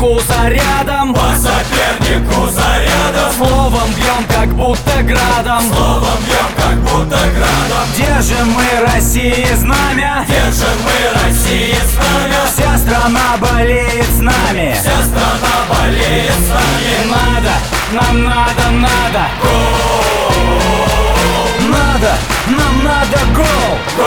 сопернику зарядом, по сопернику зарядом. словом бьем, как будто градом, Словом бьем, как будто градом. держим мы России знамя, Держим мы России знамя. вся страна болеет с нами. Вся страна болеет с нами. Надо, нам надо, надо. Надо, нам надо гол.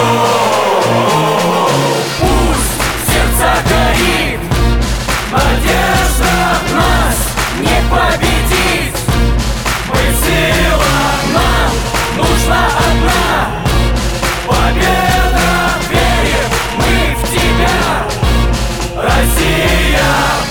Пусть в сердцах горит надежда, нас не победить. Мы сила, нам нужна одна победа. Верим мы в тебя, Россия.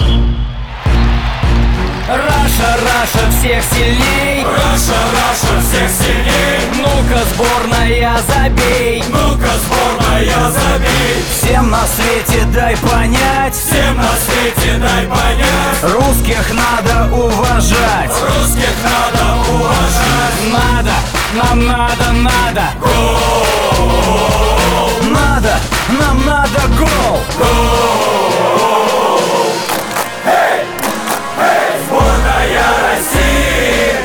Раша, Раша всех сильней. Раша, Раша всех сильней. Ну-ка, сборная, забей. Ну-ка, сборная, забей. Всем на свете дай понять, Всем на свете дай понять, русских надо уважать. русских надо уважать. Надо, нам надо, надо. Надо, нам надо гол. Сборная России.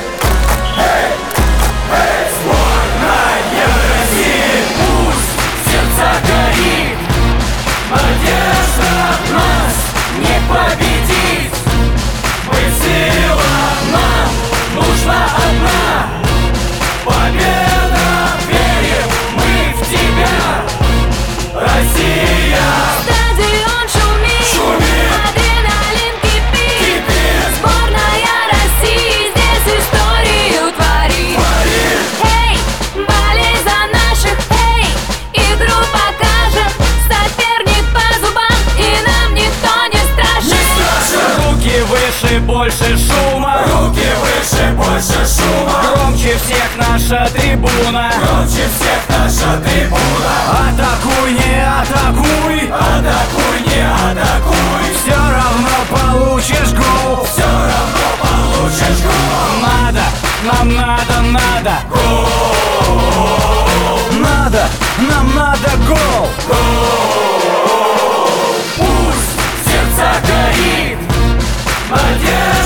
Сборная России. Пусть в сердцах горит надежда, нас не победить. Мы сила, нам нужна одна победа. Верим мы в тебя, Россия. Стадион шумит, адреналин кипит. Сборная России здесь историю творит. Эй, болей за наших, эй, игру покажем. Соперник по зубам, и нам никто не страшен. Руки выше, больше шума. Руки выше, больше шума. Громче всех наша трибуна. Громче всех наша трибуна. Атакуй, не атакуй, Атакуй, не атакуй. все равно получишь гол. Все равно получишь гол. Надо, нам надо, надо. Надо, нам надо гол. Пусть в сердцах горит надежда.